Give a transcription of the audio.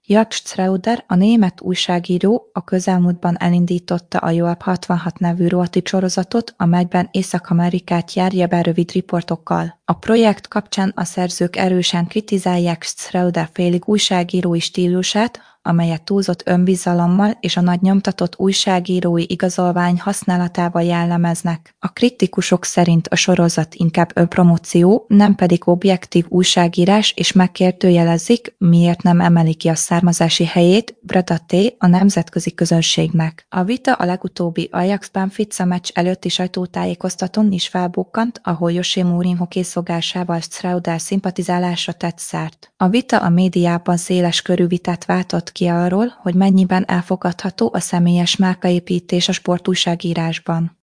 Jörg Schröder, a német újságíró a közelmúltban elindította a Joab 66 nevű rohati sorozatot, amelyben Észak-Amerikát járja be rövid riportokkal. A projekt kapcsán a szerzők erősen kritizálják Schröder félig újságírói stílusát, amelyet túlzott önbizalommal és a nagy nyomtatott újságírói igazolvány használatával jellemeznek. A kritikusok szerint a sorozat inkább önpromóció, nem pedig objektív újságírás, és megkérdőjelezik, miért nem emeli ki a származási helyét Breda-T a nemzetközi közönségnek. A vita a legutóbbi Ajax-Benfica meccs előtti sajtótájékoztatón is felbukkant, ahol José Mourinho készfogásával Schröder szimpatizálásra tett szert. A vita a médiában széles körű vitát váltott ki arról, hogy mennyiben elfogadható a személyes márkaépítés a sportújságírásban.